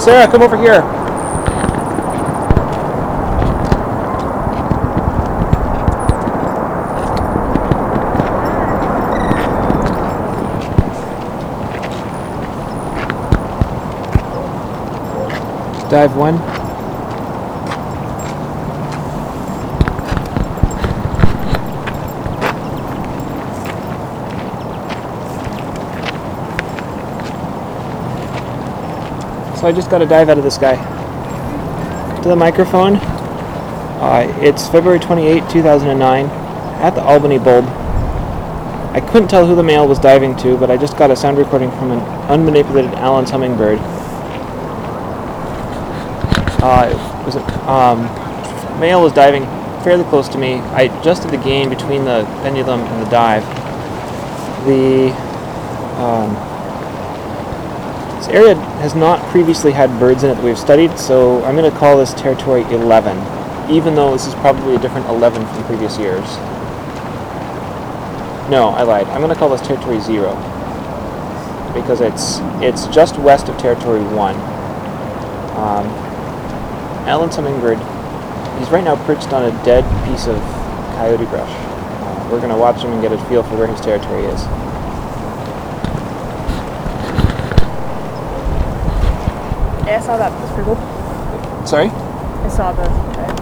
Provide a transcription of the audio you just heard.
Sarah, come over here. Dive 1. So I just got a dive out of this guy. To the microphone. It's February 28, 2009 at the Albany Bulb. I couldn't tell who the male was diving to, but I just got a sound recording from an unmanipulated Allen's hummingbird. Male was diving fairly close to me. I adjusted the gain between the pendulum and the dive. This area has not previously had birds in it that we've studied, so I'm going to call this territory 11, even though this is probably a different 11 from previous years. No, I lied. I'm going to call this territory 0, because it's just west of territory 1. Allen's hummingbird, he's right now perched on a dead piece of coyote brush. We're going to watch him and get a feel for where his territory is. Yeah, I saw that. It was pretty cool. Sorry? I saw the